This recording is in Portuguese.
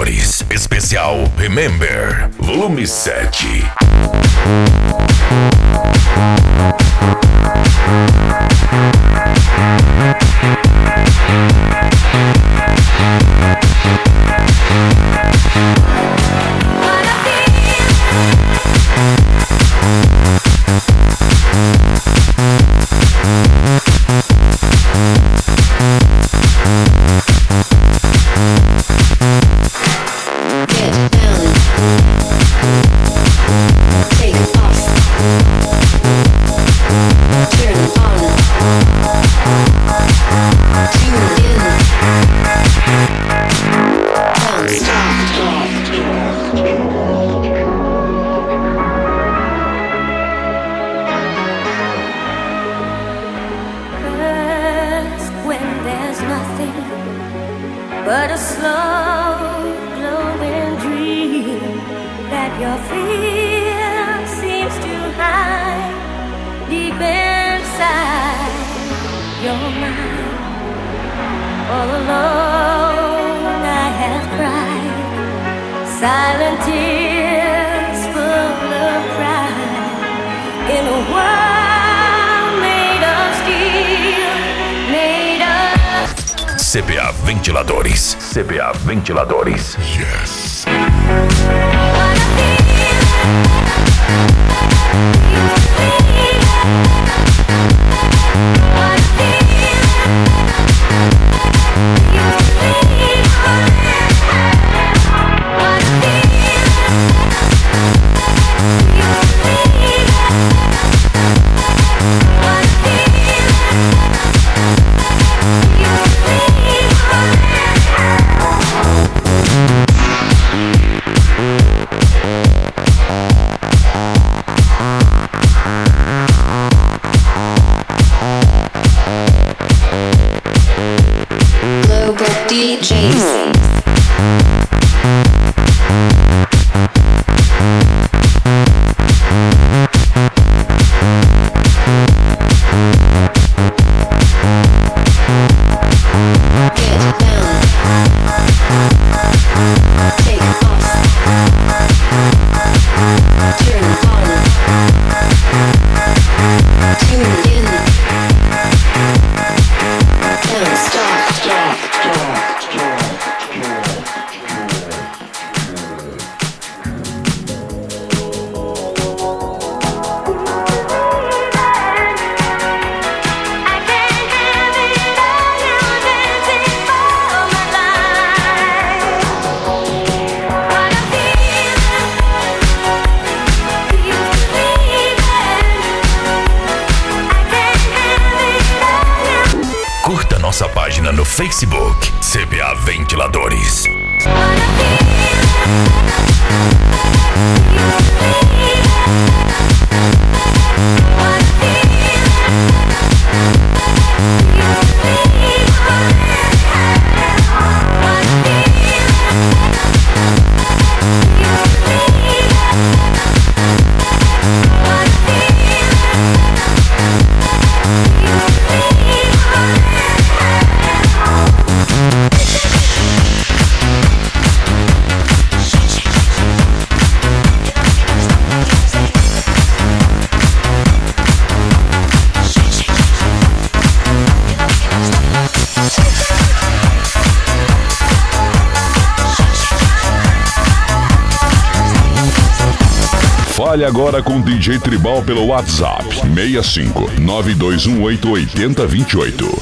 Ventiladores. Especial Remember, volume 7. But a slow glowing dream that your fear seems to hide deep inside your mind. All alone I have cried silent tears full of pride in a world made of steel, made of CBA Ventiladores. CBA Ventiladores. Yes. DJs. Curta nossa página no Facebook, CBA Ventiladores. Fale agora com o DJ Tribal pelo WhatsApp 65 921888028.